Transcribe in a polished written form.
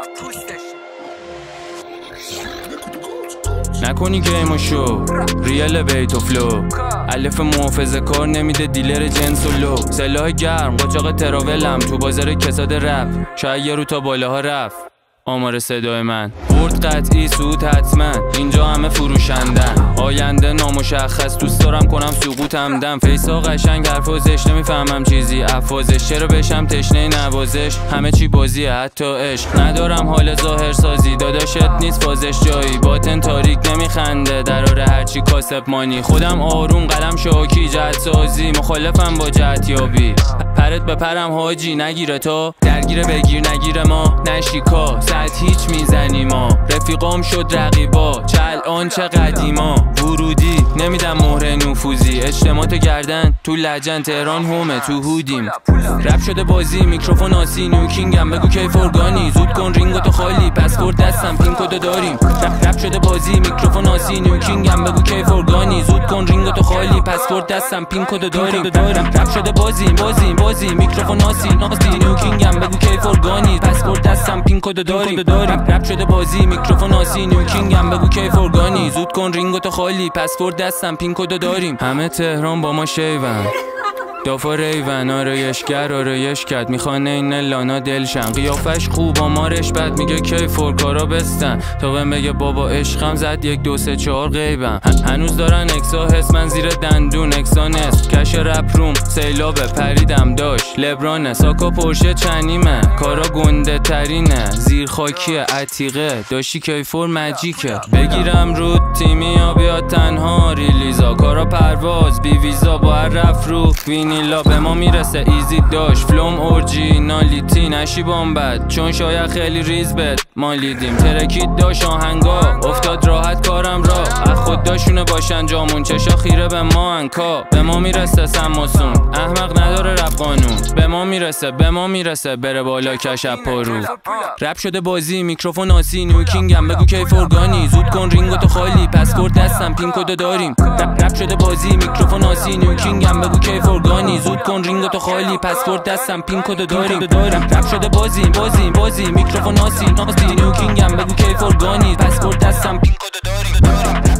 نکنی گیمو شو ریال بیت و فلو الف محافظه کار نمیده دیلر جنس و لو سلاح گرم قاچاق تراولم تو بازار کساد رپ شاید یه رو تا بالاها رفت آمار صدای من برد قطعی سود حتما اینجا همه فروشندن آینده نامشخص دوست دارم کنم سقوطم دم فیسا قشنگ حرفازش نمیفهمم چیزی افوازش چرا بشم تشنه نوازش همه چی بازیه حتی عشق ندارم حال ظاهر سازی داداشت نیست فازش جایی باطن تاریک نمیخنده دراره هرچی کاسب مانی خودم آروم قلم شاکی جهت سازی مخالفم با جهت یابی پرت بپرم حاجی نگیره تو درگیره بگیر نگیره ما نشیکا ساعت هیچ میزنی ما رفیقام شد رقیبا چه الان چه قدیما ورودی نمیدم مهر نفوذی اجتماعات گردن تو لجن تهران هومه تو هودیم رپ شده بازی میکروفون آسی نیوکینگم بگو کیف ارگانی زود کن رینگو تو خالی پسورد دستم پین کدو داریم رپ شده بازی میکروفون آسی نیوکینگم بگو کیف ارگانی زود کن رینگو تو خالی پسورد دستم پین کدو داریم رپ شده بازی میکروفون آسی نیوکینگم بگو کیف ارگانی پسورد دستم پین کدو داریم رپ شده بازی میکروفون آسی نیوکینگم بگو کیف ارگانی زود کن رینگو تو خالی پسورد دستم پین کدو داریم همه تهران با ما شیون دافا ریون آرایشگر کرد میخوانه این لانا دلشم قیافش خوب آمارش بد میگه کی فورکارا بستن تا بهم بگه بابا عشقم زد 1 2 3 4 غیبم هنوز دارن اکسا حس من زیر دندون اکسانست کش رپ روم سیلابه پریدم داشت لبرانه ساکا پرشه چنیمه کارا گنده ترینه زیر خاکیه عتیقه داشتی کیفور مجیکه بگیرم رود تیمی یا بیاد تنها ریلیزا کارا پرواز بی ویزا با هر رف رو وینیلا به ما میرسه ایزی داشت فلوم اورجینالیتی نشی بامبد چون شاید خیلی ریز بد ما لیدیم ترکید داشت آهنگا افتاد راحت کارم را از خود داشونه باشن جامون چشا خیره به ما انکا به ما میرسه سماسون احمق نداره رپ قانون به ما میرسه بره بالا کشپ پارو رپ شده بازی میکروفون آسی نیوکینگم بگو کیف ارگانی زود کن رینگو تو خالی پسورد دستم پین کدو داریم رپ شده بازی میکروفون آسی نیوکینگم بگو کیف ارگانی زود کن رینگو تو خالی پسورد دستم پین کدو داریم رپ شده بازی میکروفون آسی نیوکینگم بگو کیف ارگانی پسورد دستم پین کدو داریم